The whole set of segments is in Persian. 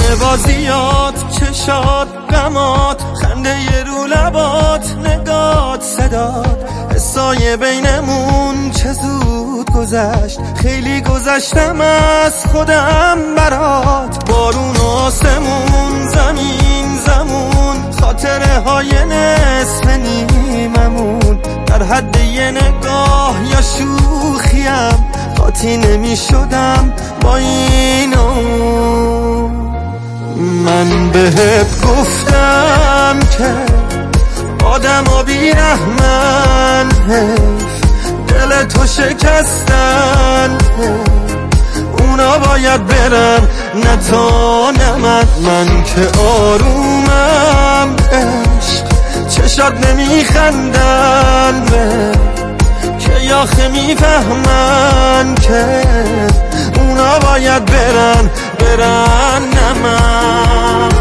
بازیات، چشات، غمات، خنده رو لبات، نگات، صدات، حسای بینمون چه زود گذشت. خیلی گذشتم از خودم برات. بارون و آسمون، زمین زمون، خاطره های نصف نیممون، در حد یه نگاه یا شوخیم قاطی نمی شدم با اینو. من بهت گفتم که آدم بی رحمن، دل تو شکستن، اونا باید برن نه تا نه من که آرومم عشق، چشات نمیخندن که یاخه میفهمن که اونا باید برن نه من.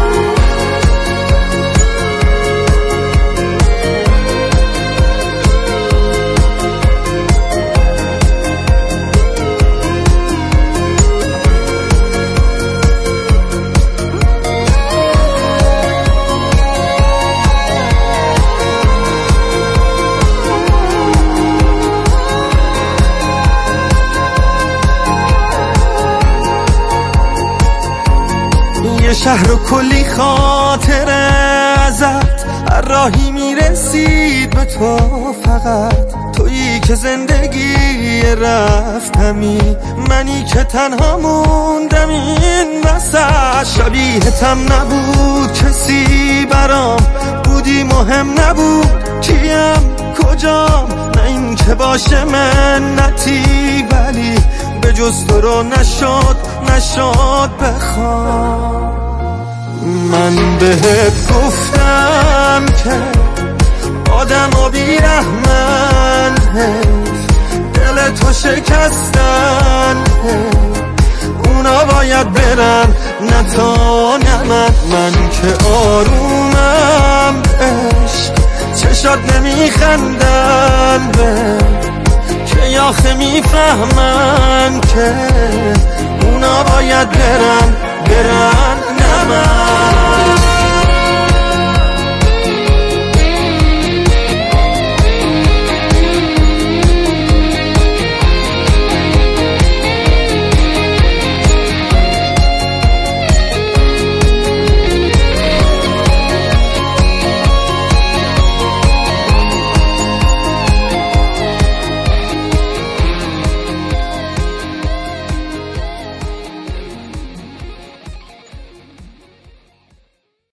یه شهر و کلی خاطره ازت، هر راهی میرسید به تو، فقط تویی که زندگی رفتمی، منی که تنها موندم این وسط. شبیهتم نبود کسی برام، بودی مهم نبود کیم کجام، نه این که باشه منتی، ولی به جز تو رو نشد بخوام. من بهت گفتم که آدم بی رحمن، دل تو شکستن، اونا باید برن نه تا نه من که آرومم عشق، چشات نمیخندن که یاخه میفهمن که اونا باید برن